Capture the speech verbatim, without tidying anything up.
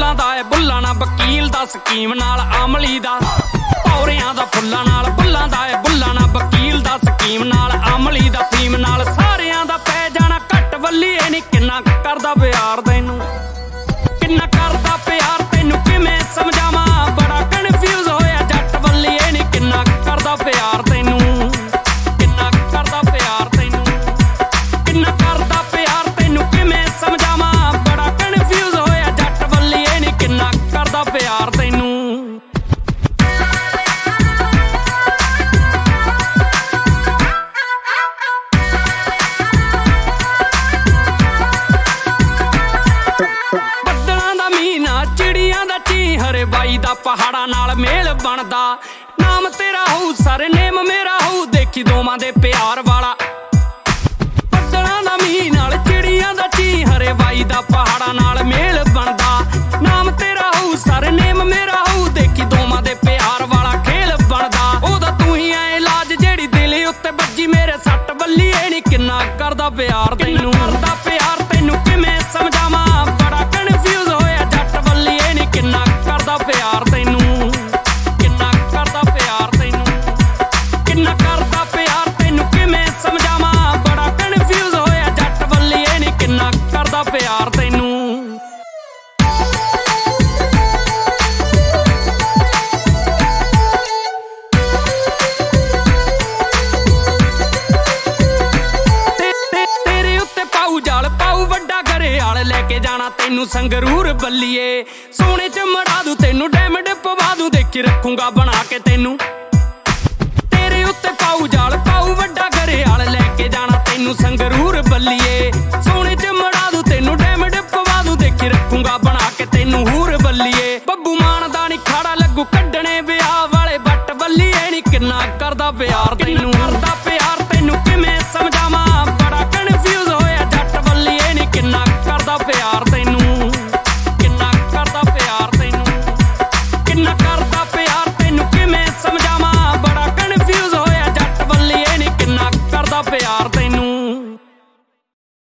ਫੁੱਲਾਂ ਦਾ ਏ ਬੁੱਲਾਂ ਨਾਲ ਵਕੀਲ ਦਾ ਸਕੀਮ ਨਾਲ ਆਮਲੀ ਦਾ ਪੌਰਿਆਂ ਦਾ ਫੁੱਲਾਂ ਨਾਲ ਬੁੱਲਾਂ ਦਾ ਏ ਬੁੱਲਾਂ ਨਾਲ ਵਕੀਲ ਦਾ ਸਕੀਮ ਨਾਲ ਆਮਲੀ ਦਾ ਫੀਮ ਨਾਲ ਸਾਰਿਆਂ ਦਾ ਪੈ ਜਾਣਾ ਘੱਟ ਵੱਲੀਏ ਨੀ ਕਿੰਨਾ ਕਰਦਾ ਪਿਆਰ ਤੈਨੂੰ ਕਿੰਨਾ ਕਰਦਾ ਪਿਆਰ ਤੈਨੂੰ ਕਿਵੇਂ ਸਮਝਾਵਾਂ ਬੜਾ ਕਨਫਿਊਜ਼ ਹੋਇਆ ਜੱਟ ਵੱਲੀਏ ਨੀ ਕਿੰਨਾ ਕਰਦਾ ਪਿਆਰ ਤੈਨੂੰ ਕਿੰਨਾ ਕਰਦਾ ਪਿਆਰ ਤੈਨੂੰ ਕਿੰਨਾ ਕਰਦਾ ਪਿਆਰ ਤੈਨੂੰ ਕਿਵੇਂ ਸਮਝਾਵਾਂ ਬੜਾ ਕਨਫਿਊਜ਼ ਹੋਇਆ ਜੱਟ ਵੱਲੀਏ ਨੀ ਕਿੰਨਾ ਕਰਦਾ ਪਿਆਰ ਤੈਨੂੰ ਹਰੇ ਬਾਈ ਦਾ ਪਹਾੜਾਂ ਨਾਲ ਮੇਲ ਬਣਦਾ ਨਾਮ ਤੇਰਾ ਹੋਊ ਸਰਨੇਮ ਮੇਰਾ ਹੋਊ ਦੇਖੀ ਦੋਵਾਂ ਦੇ ਪਿਆਰ ਵਾਲਾ ਬੱਦਲਾਂ ਦਾ ਮੀਂਹ ਨਾਲ ਚਿੜੀਆਂ ਦਾ ਚੀ ਹਰੇ ਬਾਈ ਦਾ ਪਹਾੜਾਂ ਨਾਲ ਮੇਲ ਬਣਦਾ ਨਾਮ ਤੇਰਾ ਹੋਊ ਸਰਨੇਮ ਮੇਰਾ ਹੋਊ ਦੇਖੀ ਦੋਵਾਂ ਦੇ ਪਿਆਰ ਵਾਲਾ ਖੇਲ ਬਣਦਾ ਉਹਦਾ ਤੂੰ ਹੀ ਐ ਇਲਾਜ ਜਿਹੜੀ ਦਿਲ ਉੱਤੇ ਵੱਜੀ ਮੇਰੇ ਸੱਟ ਵੱਲੀਏ ਨੀ ਕਿੰਨਾ ਕਰਦਾ ਪਿਆਰ ਤੈਨੂੰ ਕਰਦਾ ਪਿਆਰ ਤੈਨੂੰ ਕਿਵੇਂ ਸਮਝਾਵਾਂ ਬੜਾ ਕਨਫਿਊਜ਼ ਹੋਇਆ ਜੱਟ ਵੱਲੀਏ ਨੀ ਕਿੰਨਾ ਕਰਦਾ ਪਿਆਰ ਤੈਨੂੰ ਕਿੰਨਾ ਕਰਦਾ ਪਿਆਰ ਤੈਨੂੰ ਕਿੰਨਾ ਕਰਦਾ ਪਿਆਰ ਤੈਨੂੰ ਕਿਵੇਂ ਸਮਝਾਵਾਂ ਬੜਾ ਕਨਫਿਊਜ਼ ਹੋਇਆ ਜੱਟ ਵੱਲੀਏ ਨੀ ਕਿੰਨਾ ਕਰਦਾ ਪਿਆਰ ਤੈਨੂੰ ਤੇਰੇ ਉੱਤੇ ਪਾਊ ਜਾਲ ਪਾਊ ਵੱਡਾ ਘਰਿਆਲ ਲੈ ਕੇ ਜਾਣਾ ਤੈਨੂੰ ਸੰਗਰੂਰ ਬੱਲੀਏ ਸੋਨੇ ਚ ਮੜਾ ਦੂ ਤੈਨੂੰ ਡੈਮਡ ਪਵਾ ਦੂ ਦੇਖੀ ਰੱਖੂੰਗਾ ਬਣਾ ਕੇ ਤੈਨੂੰ